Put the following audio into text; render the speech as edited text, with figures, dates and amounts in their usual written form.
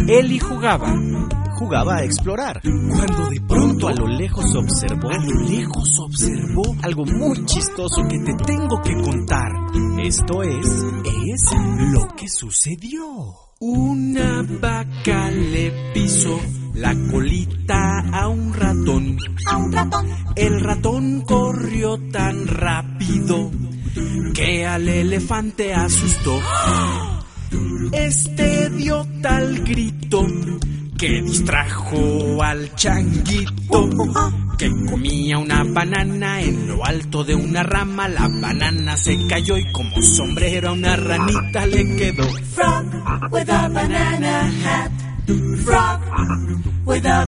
Eli jugaba a explorar, cuando de pronto a lo lejos observó algo muy chistoso que te tengo que contar. Esto es lo que sucedió. Una vaca le pisó la colita a un ratón. El ratón corrió tan rápido que al elefante asustó. Este dio tal grito que distrajo al changuito, que comía una banana en lo alto de una rama. La banana se cayó y como sombrero a una ranita le quedó. Frog with a banana hat. Frog with a